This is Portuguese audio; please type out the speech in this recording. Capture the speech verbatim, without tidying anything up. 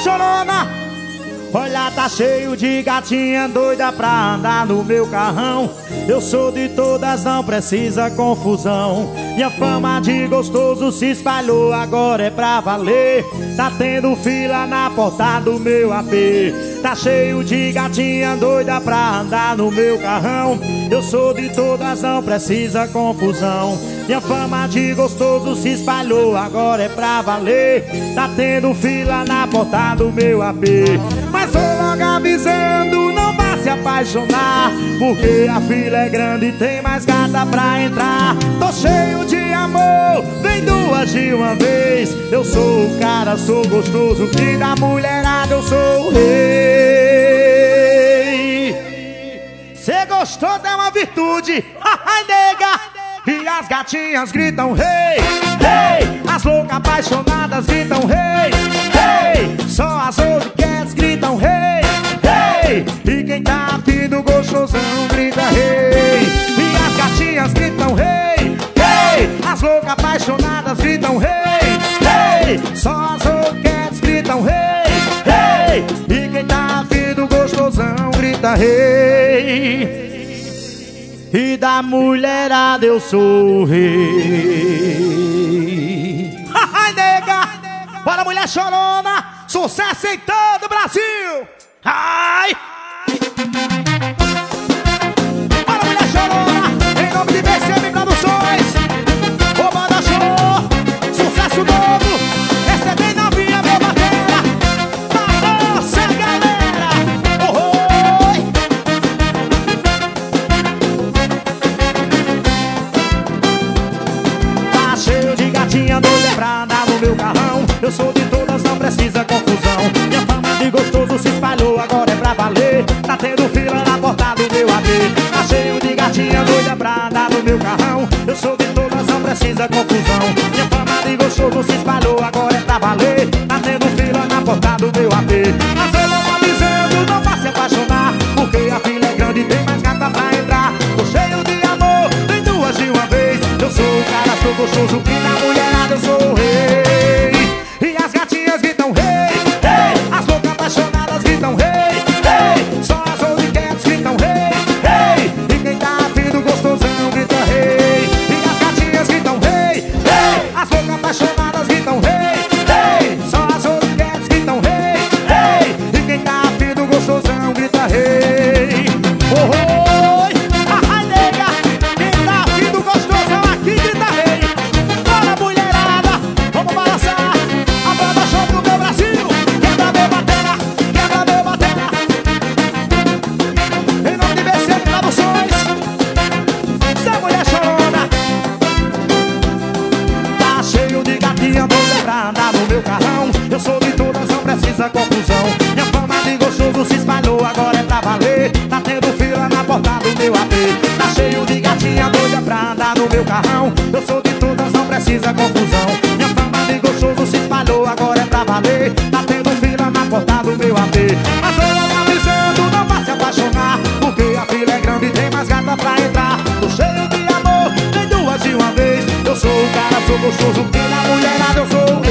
chorona. Olha, tá cheio de gatinha doida pra andar no meu carrão. Eu sou de todas, não precisa confusão. Minha fama de gostoso se espalhou, agora é pra valer. Tá tendo fila na porta do meu A P. Tá cheio de gatinha doida pra andar no meu carrão. Eu sou de todas, não precisa confusão. Minha fama de gostoso se espalhou, agora é pra valer. Tá tendo fila na porta do meu A P. Mas vou logo avisando, não vá se apaixonar, porque a fila é grande e tem mais gata pra entrar. Tô cheio de amor, vem duas de uma vez. Eu sou o cara, sou gostoso, que da mulherada eu sou o rei. Cê gostou, é uma virtude, ai nega. E as gatinhas gritam rei, rei. As loucas apaixonadas gritam rei, rei. Só as old cats gritam rei, rei. E quem tá afim do gostosão grita rei. E as gatinhas gritam rei, rei. As loucas apaixonadas gritam rei, rei. Só as old cats gritam rei, rei. E quem tá afim do gostosão grita rei. E da mulherada eu sou o rei. Ai, nega! Bora, mulher chorona! Sucesso em todo o Brasil! Ai! Bora, mulher chorona! Em nome de B C M Produções! Ô, banda show! Sucesso novo! Esse é bem novinha, meu batera! Balança, galera! Oh, oh. Cheio de gatinha doida pra andar no meu carrão. Eu sou de todas, não precisa confusão. Minha fama de gostoso se espalhou, agora é pra valer. Tá tendo fila na porta do meu A P. Tá cheio de gatinha doida pra andar no meu carrão. Eu sou de todas, não precisa confusão. Minha fama de gostoso se espalhou, agora é pra valer. Tá tendo fila na porta do meu A P. Mas eu não tô avisando, não vá se apaixonar, porque a fila é grande e tem mais gata pra entrar. Tô cheio de amor, tem duas de uma vez. Eu sou o cara, sou gostoso, que na mulherada eu sou o rei. E as gatinhas gritam rei, rei. As loucas apaixonadas gritam rei, rei. Só as old cats gritam rei, rei. E quem tá afim do gostosão grita rei. E as gatinhas gritam rei, rei. As loucas apaixonadas gritam rei, rei. Só as old cats gritam rei, rei. E quem tá afim do gostosão grita rei. Oh, oh. Eu sou de todas, não precisa confusão. Minha fama de gostoso se espalhou, agora é pra valer. Tá tendo fila na porta do meu A P. Tá cheio de gatinha doida pra andar no meu carrão. Eu sou de todas, não precisa confusão. Minha fama de gostoso se espalhou, agora é pra valer. Tá tendo fila na porta do meu A P. Mas eu não avisando, não vá se apaixonar, porque a fila é grande e tem mais gata pra entrar. Tô cheio de amor, tem duas de uma vez. Eu sou o cara, sou gostoso, que na mulherada eu sou